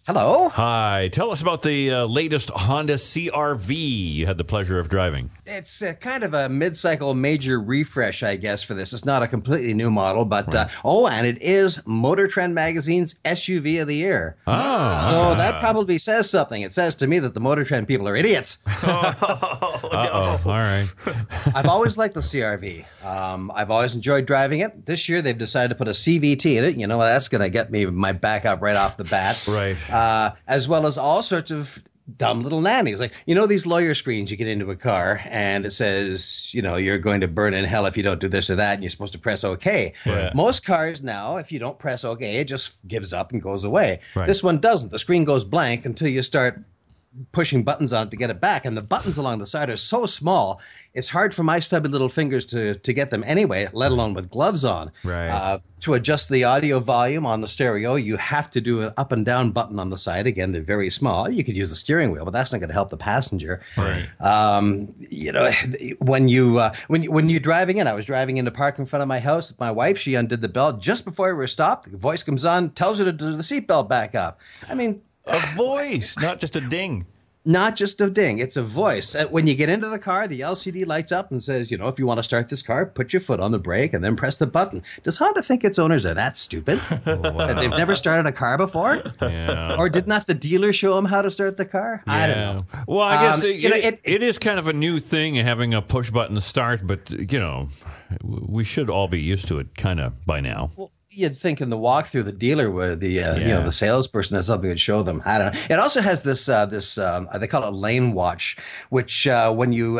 Hello. Hi. Tell us about the latest Honda CR-V you had the pleasure of driving. It's kind of a mid-cycle major refresh, I guess, for this. It's not a completely new model, but and it is Motor Trend Magazine's SUV of the year. So that probably says something. It says to me that the Motor Trend people are idiots. All right. I've always liked the CR-V. I've always enjoyed driving it. This year, they've decided to put a CVT in it. You know, that's going to get me my back up right off the bat. Right. As well as all sorts of dumb little nannies. Like, you know, these lawyer screens you get into a car and it says, you know, you're going to burn in hell if you don't do this or that, and you're supposed to press OK. Yeah. Most cars now, if you don't press OK, it just gives up and goes away. Right. This one doesn't. The screen goes blank until you start pushing buttons on it to get it back. And the buttons along the side are so small, it's hard for my stubby little fingers to get them anyway, let alone with gloves on. Right. To adjust the audio volume on the stereo, you have to do an up and down button on the side. Again, they're very small. You could use the steering wheel, but that's not going to help the passenger. Right. You know, when you're driving in, I was driving in to park in front of my house with my wife. She undid the belt just before we were stopped. The voice comes on, tells her to do the seatbelt back up. I mean, A voice, not just a ding. not just a ding, it's a voice. When you get into the car, the LCD lights up and says, you know, if you want to start this car, put your foot on the brake and then press the button. Does Honda think its owners are that stupid? That they've never started a car before? Yeah. Or did not the dealer show them how to start the car? I don't know. Well, I guess it is kind of a new thing having a push button start, but, you know, we should all be used to it kind of by now. You'd think in the walkthrough, the dealer where the you know, the salesperson has something to show them. I don't know. It also has this they call it lane watch, which when you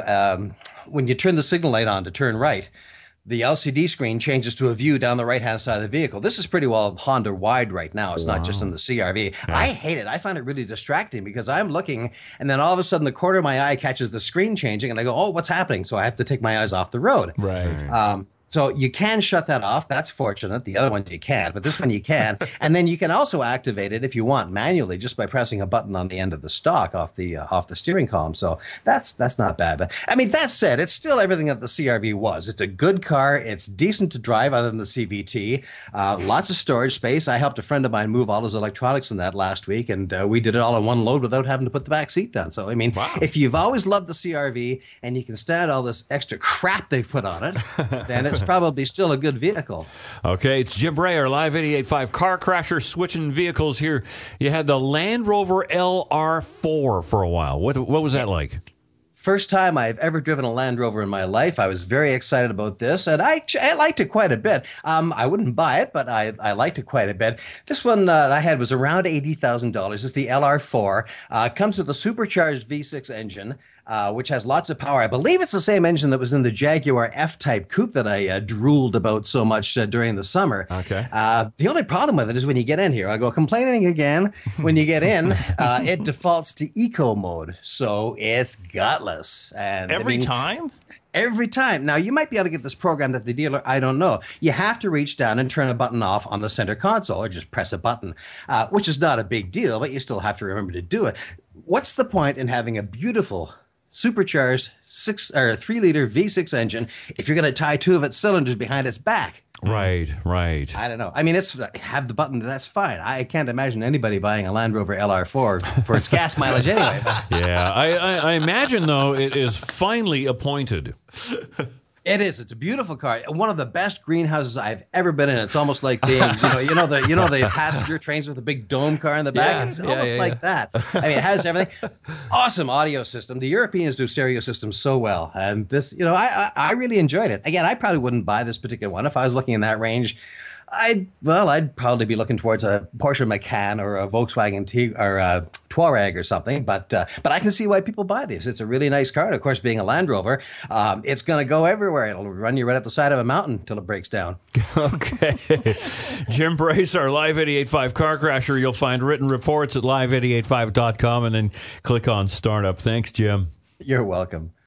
turn the signal light on to turn right, the LCD screen changes to a view down the right-hand side of the vehicle. This is pretty well Honda wide right now. It's not just in the CR-V. Yeah. I hate it. I find it really distracting because I'm looking, and then all of a sudden the corner of my eye catches the screen changing, and I go, oh, what's happening? So I have to take my eyes off the road. Right. So you can shut that off. That's fortunate. The other one you can't, but this one you can. And then you can also activate it if you want manually just by pressing a button on the end of the stock off the steering column. So that's not bad. But I mean, that said, it's still everything that the CR-V was. It's a good car. It's decent to drive other than the CVT. Lots of storage space. I helped a friend of mine move all his electronics in that last week, and we did it all in one load without having to put the back seat down. So, I mean, if you've always loved the CR-V and you can stand all this extra crap they've put on it, then it's probably still a good vehicle. Okay, it's Jim Bray, our Live 88.5 Car Crasher, switching vehicles here. You had the Land Rover LR4 for a while. What was that like? First time I've ever driven a Land Rover in my life. I was very excited about this, and I liked it quite a bit. I wouldn't buy it, but I liked it quite a bit. This one I had was around $80,000. It's the LR4. Comes with a supercharged V6 engine, which has lots of power. I believe it's the same engine that was in the Jaguar F-Type coupe that I drooled about so much during the summer. Okay. The only problem with it is when you get in here, I go complaining again. When you get in, it defaults to eco mode, so it's gutless. And Every time? Every time. Now, you might be able to get this programmed at the dealer. I don't know. You have to reach down and turn a button off on the center console or just press a button, which is not a big deal, but you still have to remember to do it. What's the point in having a beautiful supercharged 3-liter V6 engine if you're going to tie two of its cylinders behind its back? Right. I don't know. I mean, have the button. That's fine. I can't imagine anybody buying a Land Rover LR4 for its gas mileage anyway. Yeah, I imagine though it is finely appointed. It is. It's a beautiful car. One of the best greenhouses I've ever been in. It's almost like being, the passenger trains with a big dome car in the back. It's almost like that. I mean, it has everything. Awesome audio system. The Europeans do stereo systems so well, and this, I really enjoyed it. Again, I probably wouldn't buy this particular one if I was looking in that range. I'd probably be looking towards a Porsche Macan or a Volkswagen Touareg or something. But I can see why people buy these. It's a really nice car. And of course, being a Land Rover, it's going to go everywhere. It'll run you right up the side of a mountain until it breaks down. Okay. Jim Brace, our Live 88.5 Car Crasher. You'll find written reports at live885.com and then click on Startup. Thanks, Jim. You're welcome.